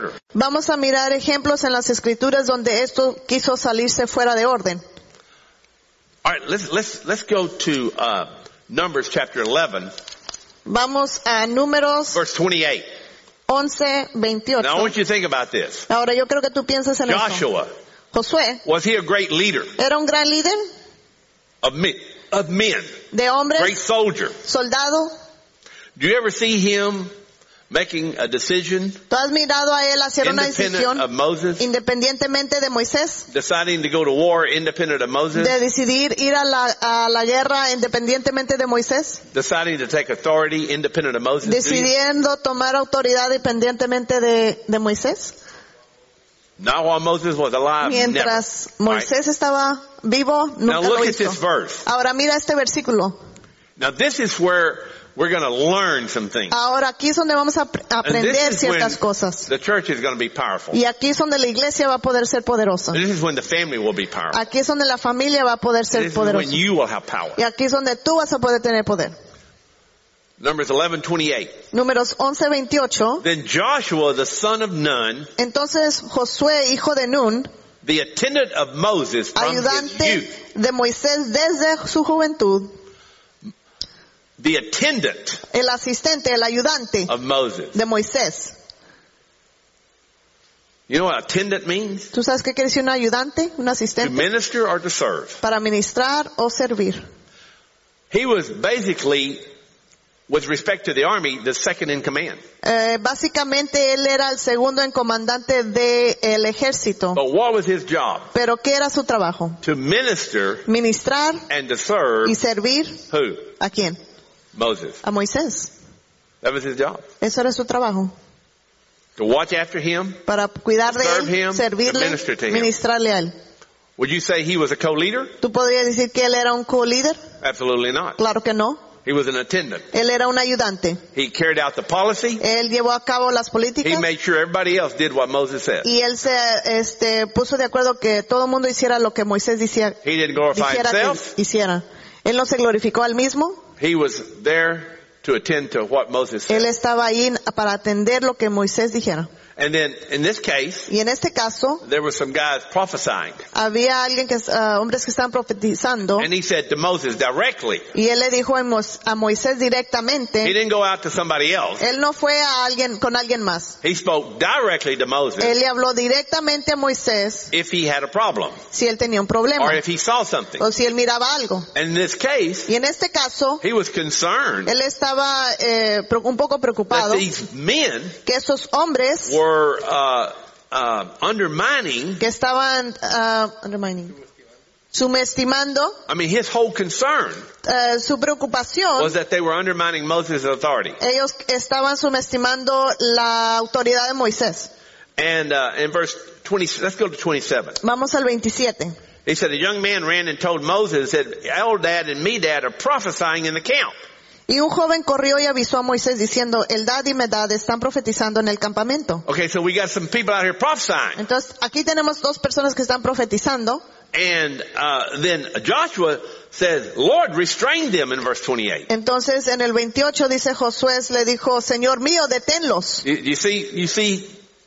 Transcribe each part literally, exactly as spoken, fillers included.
Vamos a mirar ejemplos en las escrituras donde esto quiso salirse fuera de orden. All right, let's let's let's go to uh, Numbers chapter eleven, Vamos a Números verse twenty-eight. once, veintiocho. Now I want you to think about this. Ahora yo creo que tú piensas en eso. Joshua, Josué was he a great leader era un gran líder of men, of men, de hombres, great soldier? soldado. Do you ever see him making a decision ¿Tú has mirado a él hacer una independent decisión of Moses, independientemente de Moisés? deciding to go to war independent of Moses, De decidir ir a la, a la guerra independientemente de Moisés? deciding to take authority independent of Moses? Do you? Decidiendo tomar autoridad independientemente de, de Moisés? Not while Moses was alive. Mientras never. Moisés estaba vivo, Right. Now nunca look lo at this hizo. verse. Ahora mira este versículo. Now this is where we're going to learn some things. Ahora aquí es donde vamos a ap- And aprender this is when ciertas cosas. the church is going to be powerful. Y aquí es donde la iglesia va a poder ser poderosa. This is when the family will be powerful. Aquí es donde la familia va a poder ser This is when poderosa. you will have power. Y aquí es donde tú vas a poder tener poder. Numbers eleven twenty-eight. Números once, veintiocho. Then Joshua the son of Nun, Entonces Josué, hijo de Nun, the attendant of Moses from his ayudante youth, de Moisés desde su juventud, the attendant el asistente, el ayudante of Moses. de Moisés. You know what attendant means? ¿Tú sabes qué quiere decir un ayudante? Un To asistente. minister or to serve. Para ministrar o servir. He was basically, with respect to the army, the second in command. Eh, básicamente él era el segundo en comandante del ejército. But what was his job? Pero ¿qué era su trabajo? To minister Ministrar and to serve y servir who? ¿a quién? Moses. A Moisés. That was his job. Eso era su trabajo. To watch after him. Para cuidar de Serve él, him, servirle, minister to him. ministrarle a él. Would you say he was a co-leader? ¿Tú podrías decir que él era un co-líder? Absolutely not. Claro que no. He was an attendant. Él era un ayudante. He carried out the policy. Él llevó a cabo las He políticas made sure everybody else did what Moses said. y él se este, puso de acuerdo que todo el mundo hiciera lo que Moisés decía, He didn't glorify dijera himself. que hiciera. Él no se glorificó al mismo. He was there to attend to what Moses Él said. estaba ahí para atender lo que Moisés dijera. And then in this case, Y en este caso, there were some guys prophesying. había alguien que, uh, hombres que estaban profetizando, And he said to Moses directly. y él le dijo a, Mos- a Moisés He directamente, didn't go out to somebody else. él no fue a alguien, con alguien más. He spoke directly to Moses Él le habló directamente a Moisés if he had a problem si él tenía un problema, or if he saw something. o si él miraba algo. And in this case, Y en este caso, he was concerned él estaba eh, pre- un poco preocupado that these men que esos hombres were uh, uh, undermining. que estaban uh, undermining, subestimando, I mean, his whole concern eh, su preocupación, was that they were undermining Moses' authority. ellos estaban subestimando la autoridad de Moisés. And uh, in verse twenty, let's go to twenty-seven. Vamos al veintisiete. He said, a young man ran and told Moses that Eldad and Medad are prophesying in the camp. Y un joven corrió y avisó a Moisés diciendo, Eldad y Medad están profetizando en el campamento. Okay, so we got some people out here prophesying. Entonces, aquí tenemos dos personas que están profetizando. And uh, then Joshua says, Lord, restrain them in verse twenty-eight. Entonces, en el veintiocho dice Josué le dijo, Señor mío, deténlos. You, you see, you see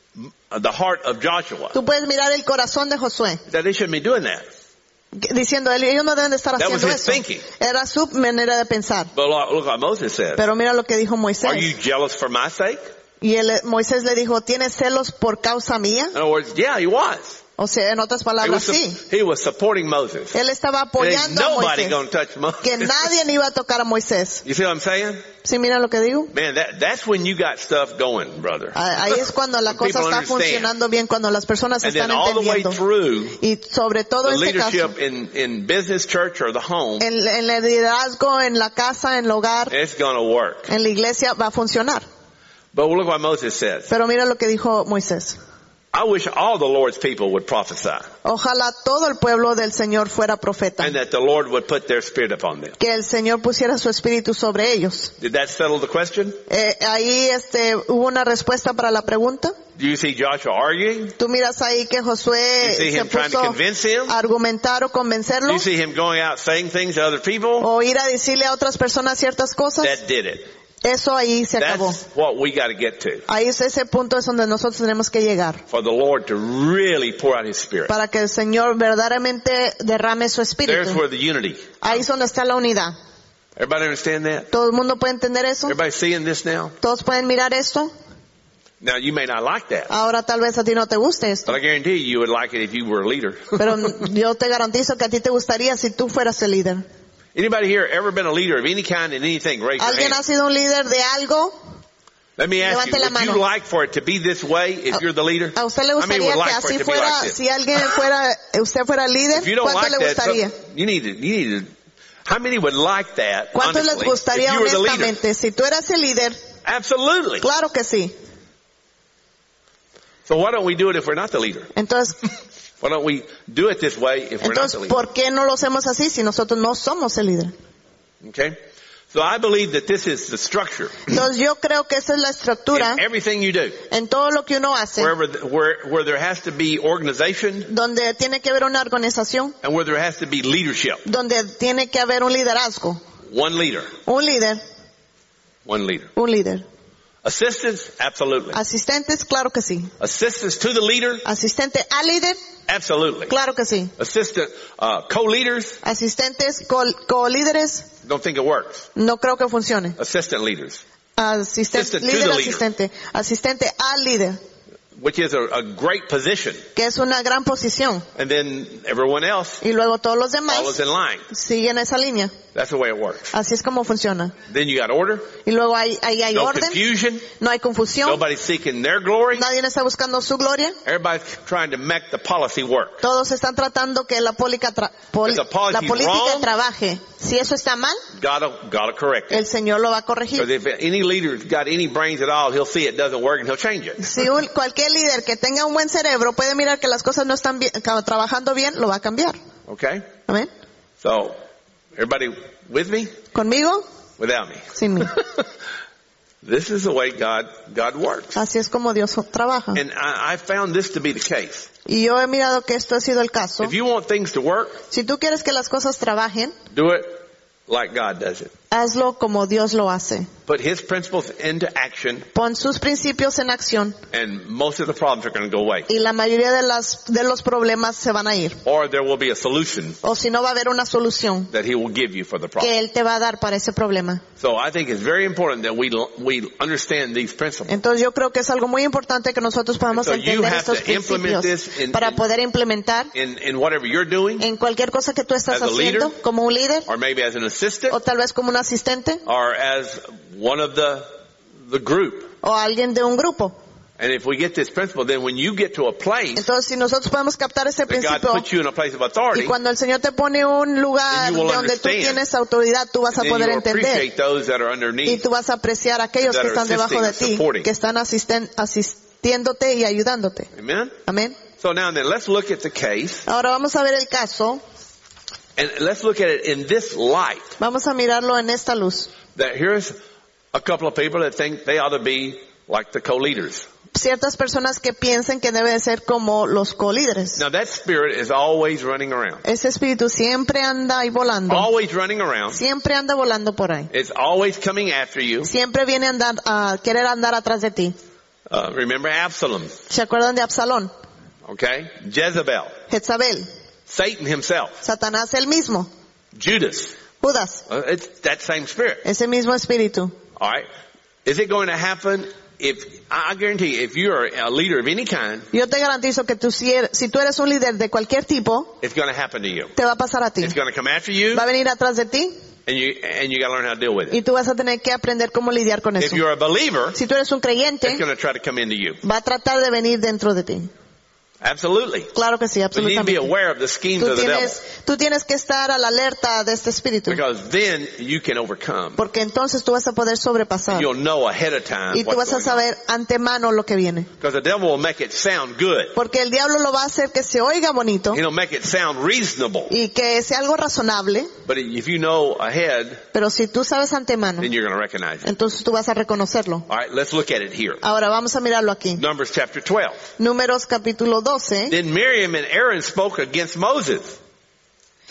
the heart of Joshua. Tú puedes mirar el corazón de Josué, That they shouldn't be doing that. diciendo, ellos no deben de estar That was haciendo his eso. thinking. Era su manera de pensar. But look, look what Moses said. Pero mira lo que dijo Are you Moisés. jealous for my sake? Y él, Moisés le dijo, ¿tienes celos por causa mía? In other words, yeah, he was. O sea, en otras He palabras, was, sí. he was supporting Moses. Él estaba There ain't apoyando a nobody Moisés. going to touch Moses. Que nadie iba a tocar a Moisés. You see what I'm saying? ¿Sí mira lo que digo? Man, that, that's when you got stuff going, brother. Ahí es cuando la When cosa people está understand. funcionando bien, cuando las personas And están then all the way entendiendo. through, Y sobre todo the este caso, leadership in, in business, church, or the home, en, en el liderazgo, en la casa, en el hogar, it's going to work. en la iglesia va a funcionar. But look what Moses says. Pero mira lo que dijo Moisés. I wish all the Lord's people would prophesy, Ojalá todo el pueblo del Señor fuera profeta. and that the Lord would put their spirit upon them. Que el Señor pusiera su espíritu sobre ellos. Did that settle the question? Eh, ahí este, hubo una respuesta para la pregunta. Do you see Joshua arguing? Tú miras ahí que Josué You see se him trying to puso convince him? a argumentar o Do convencerlo. you see him going out saying things to other people? O ir a decirle a otras personas ciertas cosas. That did it. Eso ahí se acabó. That's what we got to get to. Ahí es ese punto es donde nosotros tenemos que llegar. For the Lord to really pour out His Spirit. Para que el Señor verdaderamente derrame su espíritu. There's where the unity. Ahí es donde está la unidad. Everybody understand that? ¿Todo el mundo puede entender eso? Everybody seeing this now? ¿Todos pueden mirar esto? Now you may not like that. Ahora tal vez a ti no te guste esto. But I guarantee you, you would like it if you were a leader. Pero yo te garantizo que a ti te gustaría si tú fueras el líder. Anybody here ever been a leader of any kind in anything? Raise your ¿Alguien ha hand. sido un líder de algo? Let me ask you, Levante la would you mano. like for it to be this way if you're the leader? ¿A usted le How many gustaría would que like for así it to be fuera, like this? si alguien fuera, usted fuera líder? If you don't ¿Cuánto like le that, gustaría? some- you need to, you need to, how many would like that, ¿Cuánto les honestly, gustaría if you were the leader? honestamente? Si tú eras el líder, Absolutely. claro que sí. So why don't we do it if we're not the leader? Entonces, Why don't we do it this way if we're not the entonces, leader? ¿por qué no lo hacemos así si nosotros no somos el líder? Okay? So I believe that this is the structure. Entonces yo creo que esa es la estructura In everything you do. en todo lo que uno hace, Wherever, the- where, where there has to be organization donde tiene que haber una organización, and where there has to be leadership. donde tiene que haber un liderazgo. One leader. Un líder, One leader. un líder. Assistants? Absolutely. Asistentes, claro que sí. Assistants to the leader? Asistente al líder, Absolutely. claro que sí. Assistant, uh, co-leaders? Asistentes, co- co-líderes, Don't think it works. no creo que funcione. Assistant leaders. Asistente, Assistant to líder, the leader. asistente. Asistente al líder, Which is a, a great position. que es una gran posición. And then everyone else Y luego todos los follows demás in line. siguen esa línea. That's the way it works. Así es como funciona. Then you got order. Y luego ahí, ahí hay No orden, confusion. no hay confusión, Nobody's seeking their glory. nadie está buscando su gloria. Everybody's trying to make the policy work. Todos están tratando que la, pólica tra- poli- If the policy's la política wrong, trabaje. Si eso está mal, Gotta, gotta correct it. el Señor lo va a corregir. Because if any leader's got any brains at all, he'll see it doesn't work and he'll change it. Si un- cualquier líder que tenga un buen cerebro puede mirar que las cosas no están bien, ca- trabajando bien, lo va a cambiar. Okay? ¿Amén? So, everybody with me? ¿Conmigo? Without me. Sin mí. This is the way God, God works. Así es como Dios trabaja. And I, I found this to be the case. Y yo he mirado que esto ha sido el caso. If you want things to work, Si tú quieres que las cosas trabajen, do it like God does it. hazlo como Dios lo hace. Put His principles into action Pon sus principios en acción and most of the problems are going to go away. y la mayoría de las de los problemas se van a ir. Or there will be a solution O si no, va a haber una solución that He will give you for the problem. que Él te va a dar para ese problema. So I think it's very important that we, we understand these principles. Entonces yo creo que es algo muy importante que nosotros podamos So you entender have estos to implement principios this in- para in- poder implementar In, in whatever you're doing, en cualquier cosa que tú estás As a haciendo, leader, como un líder or maybe as an assistant, o tal vez como un asistente or as one of the, the group. o alguien de un grupo. And if we get this principle, then when you get to a place Entonces si nosotros podemos captar ese that God principio puts you in a place of authority, y cuando el Señor te pone un lugar Then you will donde tú understand. tienes autoridad, tú vas a then poder you entender appreciate those that are y underneath. tú vas a apreciar a aquellos that que are están debajo de assisting ti, or supporting. que están asisten- asistiéndote y ayudándote. Amen? Amén. So now then, let's look at the case, Ahora vamos a ver el caso, and let's look at it in this light. vamos a mirarlo en esta luz. That here's a couple of people that think they ought to be like the co-leaders. Ciertas personas que piensen que deben ser como los colíderes. Now that spirit is always running around. Ese espíritu siempre anda ahí volando. Always running around. Siempre anda volando por ahí. It's always coming after you. Siempre viene a andar, a querer andar atrás de ti. Uh, remember Absalom, ¿Se acuerdan de Absalón? okay? Jezebel, Jezabel, Satan himself, Satanás el mismo, Judas. Judas, Uh, it's that same spirit. ese mismo espíritu. All right. Is it going to happen if, I guarantee you, if you're a leader of any kind, Yo te garantizo que tú, si, er- si tú eres un líder de cualquier tipo, it's going to happen to you. te va a pasar a ti. It's going to come after you, Va a venir atrás de ti and you, and you got to learn how to deal with it. y tú vas a tener que aprender cómo lidiar con If eso. you're a believer, Si tú eres un creyente, it's going to try to come into you. va a tratar de venir dentro de ti. Absolutely. Claro que sí, But you need to be absolutamente. aware of the schemes Tú of the devil. tienes, tú tienes que estar a la alerta de este espíritu, Because then you can overcome. porque entonces tú vas a poder sobrepasar You'll know ahead of time y tú what's vas a going on. saber antemano lo que viene. Because the devil will make it sound good. Porque el diablo lo va a hacer que se oiga bonito He'll make it sound reasonable. y que sea algo razonable, But if you know ahead, pero si tú sabes antemano, then you're going to recognize it. entonces tú vas a reconocerlo. All right, let's look at it here. Ahora vamos a mirarlo aquí. Numbers chapter twelve. Números capítulo doce. Then Miriam and Aaron spoke against Moses.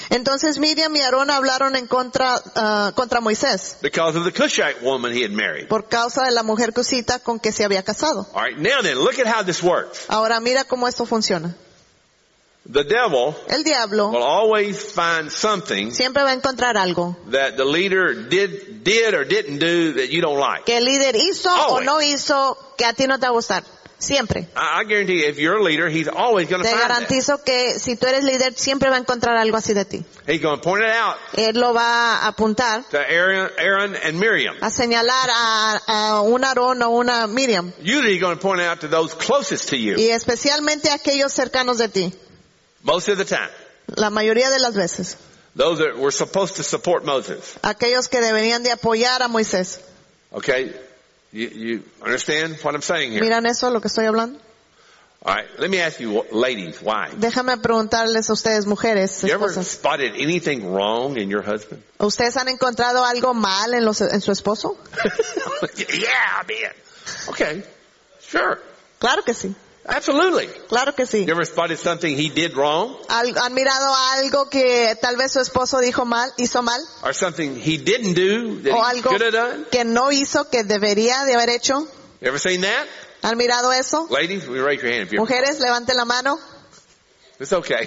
Entonces Miriam y Aarón hablaron en contra, ah, contra Moisés because of the Cushite woman he had married. por causa de la mujer cusita con que se había casado. All right, now then, look at how this works. Ahora mira cómo esto funciona. The devil El diablo will always find something siempre va a encontrar algo that the leader did, did or didn't do that you don't like. que el líder hizo o Always. no hizo que a ti no te va a gustar. Siempre. I, I guarantee you, if you're a leader, he's always going to Te find that. garantizo que si tú eres líder siempre va a encontrar algo así de ti. He's going to point it out Él lo va a apuntar, to Aaron, Aaron and Miriam. a señalar a, a un Aarón o una Miriam. Usually he's going to point it out to those closest to you. Y especialmente a aquellos cercanos de ti. Most of the time. La mayoría de las veces. Those that were supposed to support Moses. Aquellos que deberían de apoyar a Moisés. Okay? You, you understand what I'm saying here? ¿Miran eso, lo que estoy hablando? All right. Let me ask you, ladies, why? Déjame preguntarles a ustedes, mujeres, You ever esposas. spotted anything wrong in your husband? ¿Ustedes han encontrado algo mal en, los, en su esposo? Yeah, I mean. Okay. Sure. Claro que sí. Absolutely. Claro que sí. You ever spotted something he did wrong? Al- ¿Han mirado algo que tal vez su esposo dijo mal, hizo mal? Or something he didn't do that ¿O he algo should have done? que no hizo que debería de haber hecho? You ever seen that? ¿Han mirado eso? Ladies, we raise your hand if you're... Mujeres, levanten la mano. It's okay.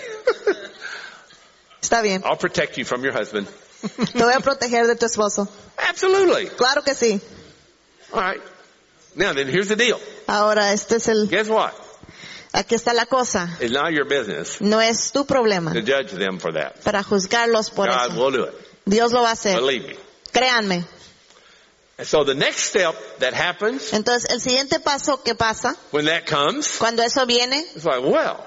Está bien. I'll protect you from your husband. Te voy a proteger de tu esposo. Absolutely. Claro que sí. All right. Now then, here's the deal. Ahora, este es el, Guess what? aquí está la cosa. It's not your business No es tu problema to judge them for that. para juzgarlos por God eso. will do it. Dios lo va a hacer. Believe me. Créanme. And so the next step that happens Entonces, el siguiente paso que pasa, when that comes, cuando eso viene, it's like, well,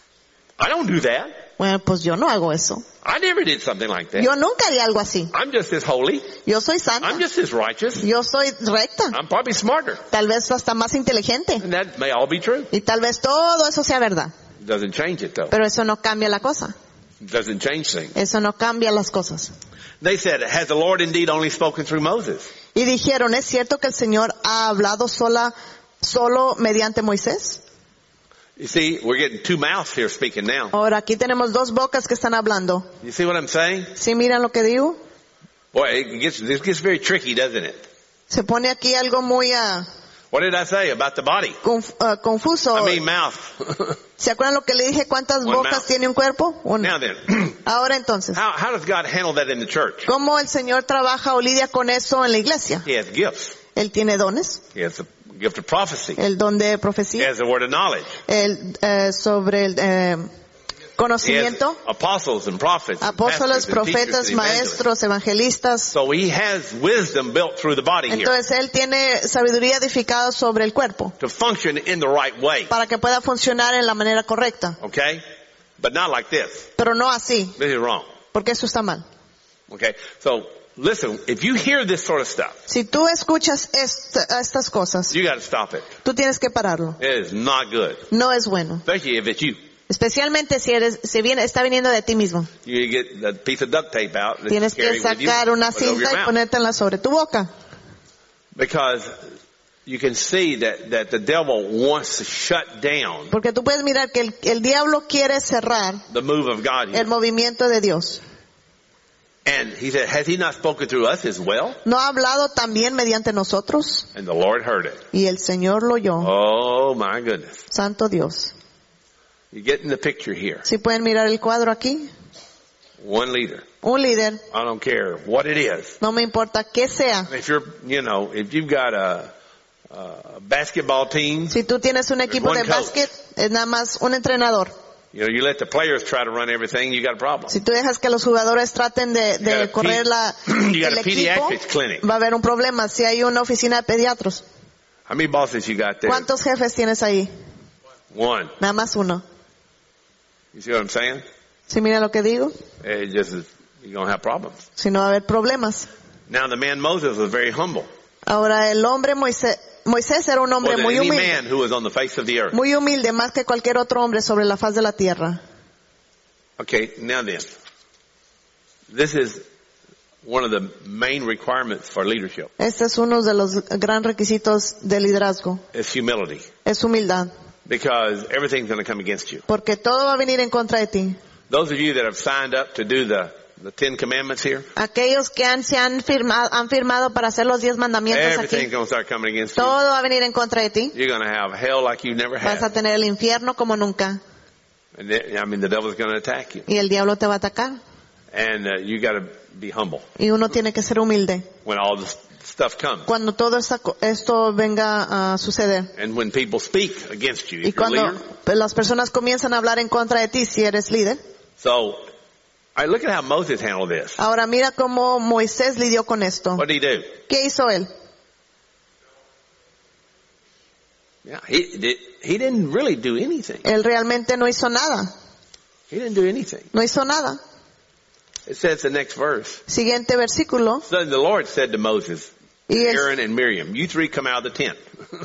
I don't do that. bueno, pues yo no hago eso. I never did something like that. Yo nunca haría algo así. I'm just as holy. Yo soy santa. I'm just as righteous. Yo soy recta. I'm probably smarter. Tal vez hasta más inteligente. And that may all be true. Y tal vez todo eso sea verdad. It doesn't change it though. Pero eso no cambia la cosa. It doesn't change things. Eso no cambia las cosas. They said, has the Lord indeed only spoken through Moses? Y dijeron, ¿es cierto que el Señor ha hablado sola, solo mediante Moisés? You see, we're getting two mouths here speaking now. Ahora, aquí tenemos dos bocas que están hablando. You see what I'm saying? ¿Sí miran lo que digo? Boy, it gets, this gets very tricky, doesn't it? Se pone aquí algo muy ah, What did I say about the body? conf- ah, confuso. I mean mouth. ¿Se acuerdan lo que le dije? ¿Cuántas One bocas mouth. tiene un cuerpo? Now Una. then, Ahora entonces, how, how does God handle that in the church? ¿cómo el Señor trabaja o lidia con eso en la iglesia? He has gifts. Él tiene dones, He has the gift of prophecy. el don de He profecía, has the word of knowledge. el eh, sobre el eh, He has conocimiento, apostles and prophets, and apóstoles, pastors and teachers profetas, and evangelists. maestros, evangelistas. So he has wisdom built through the body here Entonces él tiene sabiduría edificada sobre el cuerpo to function in the right way. para que pueda funcionar en la manera correcta, Okay? But not like this. pero no así, This is wrong. porque eso está mal. Okay? So listen, if you hear this sort of stuff, Si tú escuchas est- estas cosas, you got to stop it. tú tienes que pararlo. It is not good. No es bueno. Especially if it's you. Especialmente si eres, si viene, está viniendo de ti mismo. You get the piece of duct tape out that Tienes you carry que with you, sacar una put it over cinta your y mouth. ponértela sobre tu boca. Because you can see that, that the devil wants to shut down Porque tú puedes mirar que el, el diablo quiere cerrar the move of God here. el movimiento de Dios. And he said, has he not spoken through us as well? ¿No ha hablado también mediante nosotros? And the Lord heard it. Y el Señor lo oyó. Oh my goodness. Santo Dios. You get in the picture here. Si pueden mirar el cuadro aquí. One leader. Un líder, I don't care what it is. no me importa qué sea. If you're, you know, if you've got a, a basketball team, Si tú tienes un equipo one de coach. básquet, es nada más un entrenador. you know, you let the players try to run everything, you got a problem. Si tú dejas que los jugadores traten de, You got de a correr pe- la, you got el a equipo, pediatrics clinic. va a haber un problema. Si hay una oficina de pediatros, How many bosses you got there? ¿cuántos jefes tienes ahí? One. Nada más uno. You see what I'm saying? Si mira lo que digo, It just is, you're going to have problems. si no va a haber problemas. Now the man Moses was very humble. Ahora el hombre Moisés, Moisés era un More hombre than muy any humilde, man who was on the face of the earth. muy humilde, más que cualquier otro hombre sobre la faz de la tierra. Okay, now then. This is one of the main requirements for leadership. Este es uno de los gran requisitos de liderazgo, It's humility. es humildad, Because everything's going to come against you. porque todo va a venir en contra de ti. Those of you that have signed up to do the, the Ten Commandments here, Aquellos que han, se han firmado, han firmado para hacer los diez mandamientos everything's aquí, going to start coming against you. todo va a venir en contra de ti. You're going to have hell like you never Vas a had. tener el infierno como nunca. And then, I mean, the devil's going to attack you. Y el diablo te va a atacar. And uh, you got to be humble Y uno tiene que ser humilde when all this stuff comes. cuando todo esta, esto venga a suceder. And when people speak against you, Y if you're a cuando leader. pues, las personas comienzan a hablar en contra de ti si eres líder. So, I look at how Moses handled this. Ahora mira cómo Moisés lidió con esto. What did he do? ¿Qué hizo él? Yeah, he did, he didn't really do anything. Él realmente no hizo nada. He didn't do anything. No hizo nada. It says the next verse. Siguiente versículo. So the Lord said to Moses, Y el, Aaron and Miriam, you three come out of the tent.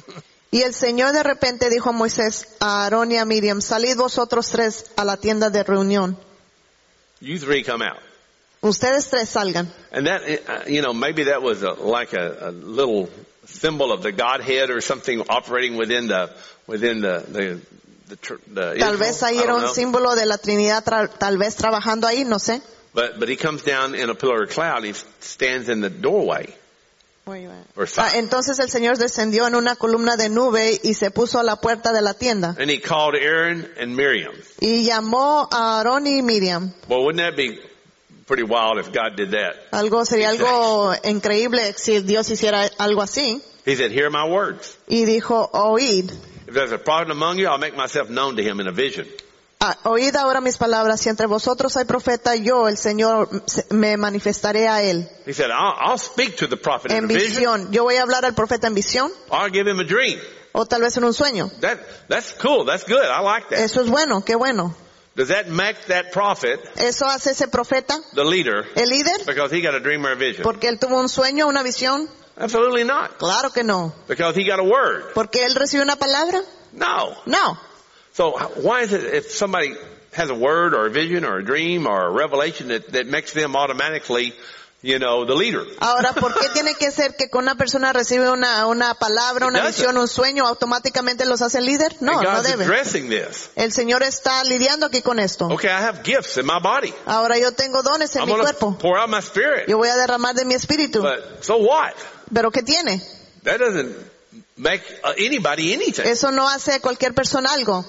y el Señor de repente dijo a Moisés, a Aarón y a Miriam, salid vosotros tres a la tienda de reunión. You three come out. Ustedes tres salgan. And that, uh, you know, maybe that was a, like a, a little symbol of the Godhead or something operating within the, within the, the, the, tr- the Tal Israel. vez ahí I era don't un know. símbolo de la Trinidad, tra- tal vez trabajando ahí, no sé. But, but he comes down in a pillar of cloud. He stands in the doorway. Verse Ah, five. entonces el Señor descendió en una columna de nube y se puso a la puerta de la tienda. And he called Aaron and Miriam. Y llamó a Aarón y Miriam. Well, wouldn't that be pretty wild if God did that? Algo, sería algo increíble si Dios hiciera algo así. He said, hear my words. Y dijo, oíd. If there's a prophet among you, I'll make myself known to him in a vision. Ah, oíd ahora mis palabras, si entre vosotros hay profeta, yo, el Señor, se- me manifestaré a él. He said, I'll, I'll speak to the prophet in En a vision. visión. Yo voy a hablar al profeta en visión, Or I'll give him a dream. o tal vez en un sueño. That, that's cool. That's good. I like that. Eso es bueno, qué bueno. Does that make that prophet Eso hace ese profeta, the leader el líder, because he got a dream or a vision? porque él tuvo un sueño, una visión. Absolutely not. Claro que no. Because he got a word. Porque él recibió una palabra. No. No. So why is it if somebody has a word or a vision or a dream or a revelation that, that makes them automatically, you know, the leader? Ahora, ¿por qué tiene que ser que con una persona recibe una, una palabra, una It doesn't. visión, un sueño, automáticamente los hace líder? No, and no God's debe. addressing this. El Señor está lidiando aquí con esto. Okay, I have gifts in my body. Ahora yo tengo dones en I'm mi going to cuerpo. pour out my spirit. Yo voy a derramar de mi espíritu. But so what? ¿Pero qué tiene? That doesn't make uh, anybody anything. Eso no hace a cualquier persona algo.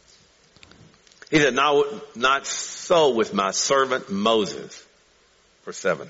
He said, no, not so with my servant Moses. Verse seven.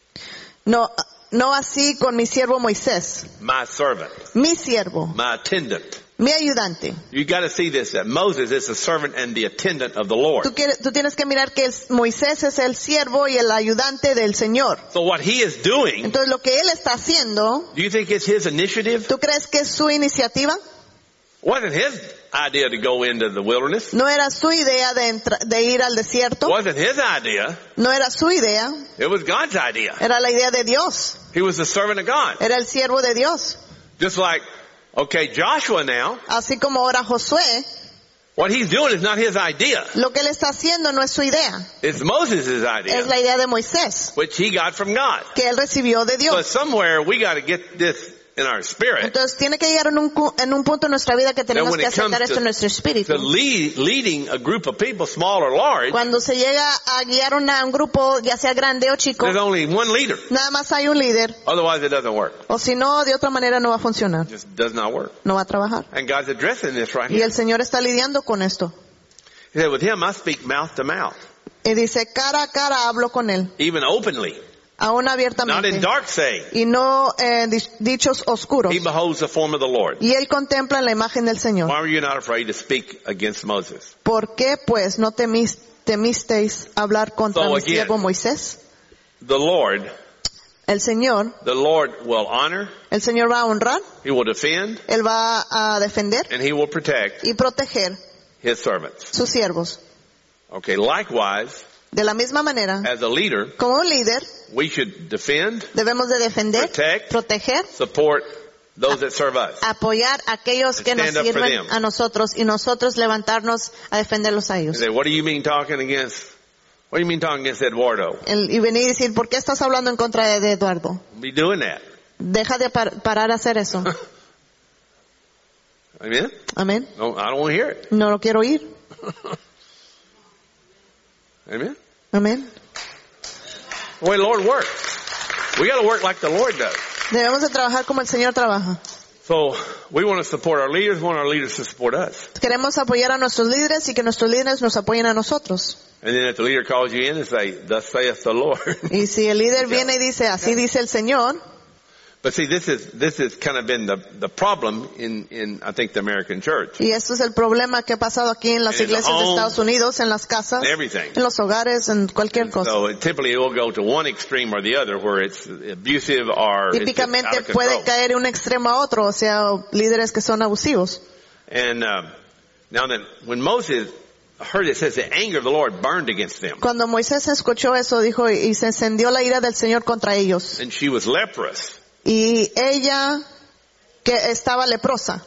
No, no así con mi siervo Moisés. My servant. Mi siervo. My attendant. Mi ayudante. You got to see this, that Moses is the servant and the attendant of the Lord. Tú, quieres, tú tienes que mirar que el- Moisés es el siervo y el ayudante del Señor. So what he is doing, Entonces lo que él está haciendo, do you think it's his initiative? ¿tú crees que es su iniciativa? Wasn't his idea to go into the wilderness. No era su idea de, entra- de ir al desierto. Wasn't his idea. No era su idea. It was God's idea. Era la idea de Dios. He was the servant of God. Era el siervo de Dios. Just like, okay, Joshua now, Así como ahora Josué, what he's doing is not his idea. lo que él está haciendo no es su idea. It's Moses' Es idea, la idea de Moisés, which he got from God. que él recibió de But Dios. somewhere we got to get this in our spirit. Entonces tiene que llegar en un, cu- en un punto en nuestra vida que tenemos when que it comes aceptar esto to- en nuestro espíritu. To lead, leading a group of people, small or large, Cuando se llega a guiar una- un grupo, ya sea grande o chico, there's only one leader. nada más hay un líder. Otherwise it doesn't work. O si no, de otra manera no va a funcionar. It just does not work. No va a trabajar. And God's addressing this right Y here. el Señor está lidiando con esto. He said, with him I speak mouth to mouth, Y dice, cara a cara hablo con él. even openly, Aún not in abiertamente. dark saying. Y no eh, di- dichos oscuros. He beholds the form of the Lord. Y él contempla la imagen del Señor. Why were you not afraid to speak against Moses? ¿Por qué pues no temis- temisteis hablar contra So mi again- siervo Moisés? The Lord, El Señor, the Lord will honor, el Señor va a honrar, he will defend, él va a defender and he will protect y proteger his servants. sus siervos. Okay, likewise, De la misma manera, as a leader, como un líder, we should defend, debemos de defender, Protect. proteger, support those that serve us. apoyar a aquellos que nos Stand up for sirven them. a nosotros y nosotros levantarnos a defenderlos a You ellos. say, what do you mean talking against, what do you mean talking against Eduardo? El- y venir y decir, ¿por qué estás hablando en contra de, de Eduardo? Be doing that. Deja de par- parar a hacer eso. Amen? Amén. No, I don't want to hear it. No lo quiero oír. Amen? Amén. The way the Lord works. We got to work like the Lord does. Debemos de trabajar como el Señor trabaja. So we want to support our leaders. We want our leaders to support us. Queremos apoyar a nuestros líderes y que nuestros líderes nos apoyen a nosotros. And then if the leader calls you in and say, "Thus saith the Lord." Y si el líder viene y dice, así dice el Señor. But see, this is this has kind of been the the problem in in I think the American church. Y esto es el problema que ha pasado aquí en las And in the iglesias de home, Estados Unidos, en las casas, and everything. en los hogares, en cualquier cosa. So it typically it will go to one extreme or the other, where it's abusive or it's just out Típicamente of puede control. caer de un extremo a otro, o sea, líderes que son abusivos. And uh, now then, when Moses heard it, says the anger of the Lord burned against them, Cuando Moisés escuchó eso, dijo, y se encendió la ira del Señor contra ellos. and she was leprous. Y ella, que estaba leprosa.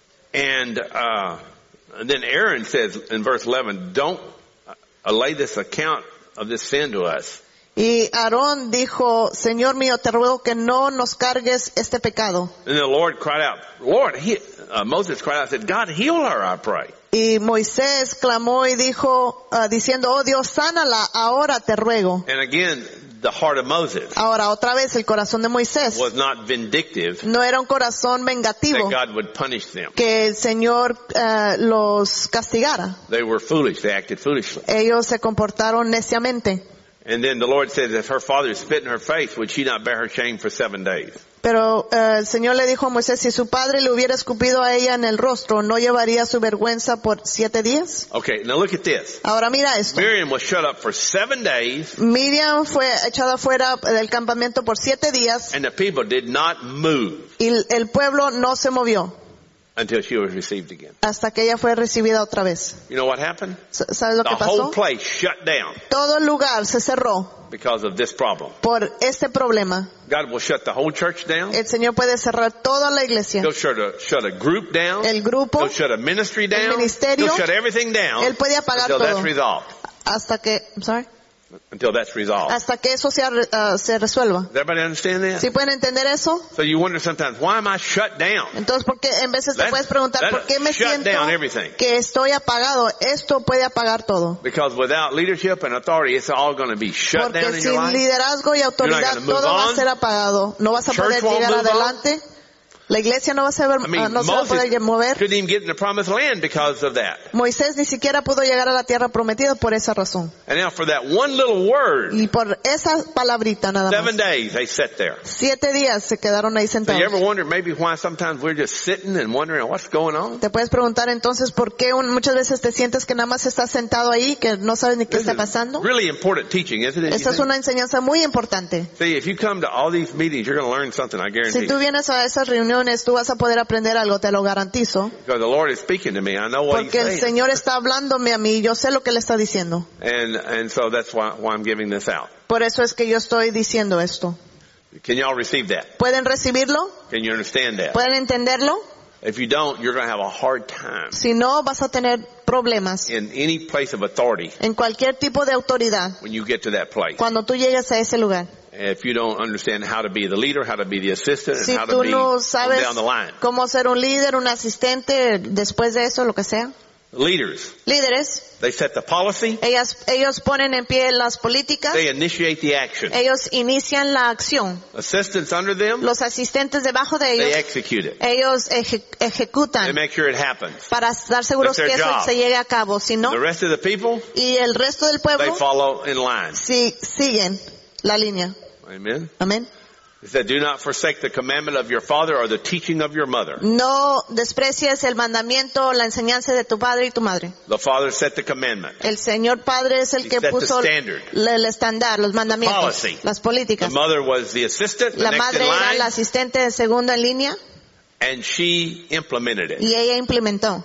And, uh, and then Aaron says in verse eleven, "Don't uh, lay this account of this sin to us." Y Aarón dijo, Señor mío, te ruego que no nos cargues este pecado. And the Lord cried out, Lord, he, uh, Moses cried out and said, "God, heal her, I pray." Y Moisés clamó y dijo, uh, diciendo, oh Dios, sánala, ahora te ruego. And again, the heart of Moses Ahora, otra vez, el corazón de Moisés was not vindictive, no era un corazón that vengativo, God would punish them. que el Señor uh, los castigara. They were foolish. They acted foolishly. Ellos se comportaron neciamente. And then the Lord said, if her father spit in her face, would she not bear her shame for seven days? Pero uh, el Señor le dijo a Moisés, si su padre le hubiera escupido a ella en el rostro, ¿no llevaría su vergüenza por siete días? Okay, now look at this. Ahora mira esto. Miriam was shut up for seven days, Miriam fue echada fuera del campamento por siete días and the people did not move y el pueblo no se movió until she was received again. hasta que ella fue recibida otra vez. You know what happened? ¿Sabes lo The que whole pasó? place shut down Todo el lugar se cerró because of this problem. por este problema. God will shut the whole church down. El Señor puede cerrar toda la iglesia, He'll shut a, shut a group down. el grupo, He'll shut a ministry down. ministerio. He'll shut everything down Él puede apagar until todo. that's resolved. hasta que, I'm sorry, Until that's resolved. hasta que eso sea, uh, se resuelva. Does everybody understand that? ¿Sí pueden entender eso? So you wonder sometimes, why am I shut down? Entonces, ¿por qué? En veces te Let- puedes preguntar, let ¿por qué me shut siento down everything. que estoy apagado? Esto puede apagar todo. Because without leadership and authority, it's all going to be shut down Porque in your sin life. liderazgo y autoridad gonna move todo va a on. ser apagado. No vas a Church poder won't llegar move on. adelante. La iglesia no va a saber, I mean, no se va a poder Moses mover. couldn't even get in the promised land because of that. Moisés ni siquiera pudo llegar a la tierra prometida por esa razón. And now for that one little word, Y por esa palabrita nada seven más. days they sat there. Siete días se quedaron ahí So you sentados. ever wonder maybe why sometimes we're just sitting and wondering what's going on? Te puedes preguntar entonces por qué un- muchas veces te sientes que nada más estás sentado ahí, que no sabes ni qué This está is pasando. really important teaching, isn't it? Esta you es think? una enseñanza muy importante. See, if you come to all these meetings, you're going to learn something, I guarantee Si tú you. vienes a esas reuniones, tú vas a poder aprender algo, te lo garantizo. Because the Lord is speaking to me. I know what He's Porque el saying. Señor está hablándome a mí, yo sé lo que le está diciendo. And, and so that's why, why I'm giving this out. Por eso es que yo estoy diciendo esto. Can y'all receive that? ¿Pueden recibirlo? Can you understand that? ¿Pueden entenderlo? If you don't, you're going to have a hard time Si no, vas a tener problemas in any place of authority en cualquier tipo de autoridad when you get to that place. cuando tú llegues a ese lugar. If you don't understand how to be the leader, how to be the assistant, and Si how to tú be no on sabes down the line. cómo ser un líder, un asistente, después de eso, lo que sea. Leaders, Líderes, they set the policy, ellas, ellos ponen en pie las políticas, they initiate the action. ellos inician la acción. Assistants under them, Los asistentes debajo de they ellos, execute it. ellos eje- They ejecutan make sure it happens. para estar seguros That's que their eso job. se llegue a cabo. Si no, The rest of the people, y el resto del they pueblo, follow in line. si siguen la línea. Amen. Amén. It said, do not forsake the commandment of your father or the teaching of your mother. No desprecies el mandamiento, la enseñanza de tu padre y tu madre. The father set the commandment. El Señor Padre es el He que set the puso standard. el estándar, los mandamientos, policy. las The políticas. mother was the assistant, the La next madre in era line, la asistente de segunda en línea and she implemented it. y ella implementó.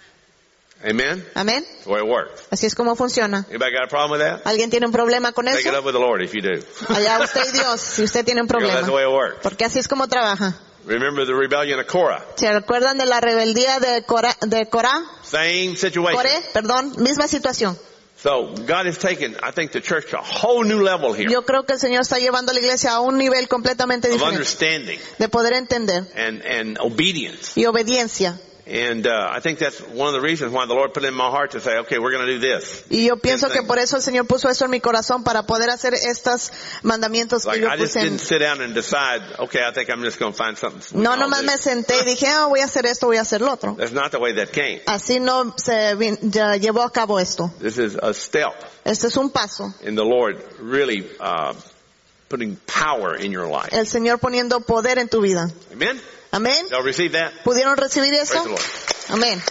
Amen? Amén. That's the way it works. Así es como funciona. Anybody got a problem with that? ¿Alguien tiene un problema con Take it eso? up with the Lord if you do. Allá usted y Dios, si usted tiene un Because that's the problema. way it works. Porque así es como trabaja. Remember the rebellion of Korah. ¿Se recuerdan de la rebeldía de Corá? De Corá? Same situation. Coré, perdón, misma situación. So God has taken, I think, the church to a whole new level here Yo creo que el Señor está llevando a la iglesia a un nivel completamente of diferente understanding de poder entender and, and obedience. y obediencia. And uh, I think that's one of the reasons why the Lord put it in my heart to say, okay, we're going to do this. Y yo pienso que por eso el Señor puso eso en mi corazón para poder hacer estos mandamientos que Like, yo I just puse en... didn't sit down and decide, okay, I think I'm just going to find something. we No, can all nomás do. me senté y dije, ah, voy a hacer esto, voy a hacer lo otro. That's not the way that came. Así no se vin- ya llevó a cabo esto. This is a step Este es un paso. in the Lord really uh, putting power in your life. El Señor poniendo poder en tu vida. Amen? Amén. Y'all receive that? ¿Pudieron recibir eso? Praise the Lord. Amén.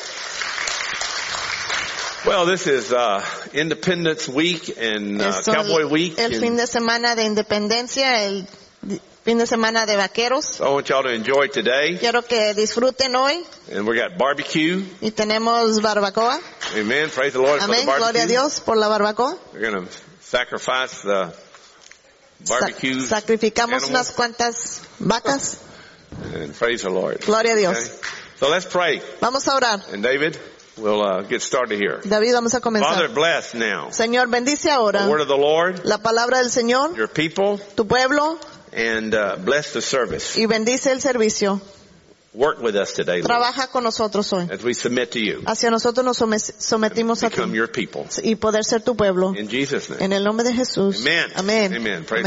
Well, this is uh, Independence Week and uh, Esto, Cowboy Week. el and fin de semana de independencia, el di- fin de semana de vaqueros. so I want y'all to enjoy today. Quiero que disfruten hoy And we got barbecue. y tenemos barbacoa. Amen. Praise the Lord Amén. for the Gloria a barbecue. Dios por la barbacoa. We're going to sacrifice the Sa- barbecue. sacrificamos animals. unas cuantas vacas. And praise the Lord. Gloria a Dios. Okay? So let's pray. Vamos a orar. And David, we'll uh, get started here. David, vamos a Father, comenzar. bless now Señor, bendice ahora the word of the Lord, la palabra del Señor, your people, tu pueblo, and uh, bless the service. y bendice el servicio. Work with us today, Lord, Trabaja con nosotros hoy. as we submit to you. Hacia nosotros nos some- sometimos a Become ti your people. y poder ser tu pueblo. In Jesus' name. En el nombre de Jesús. Amen. Amén. Amen. Praise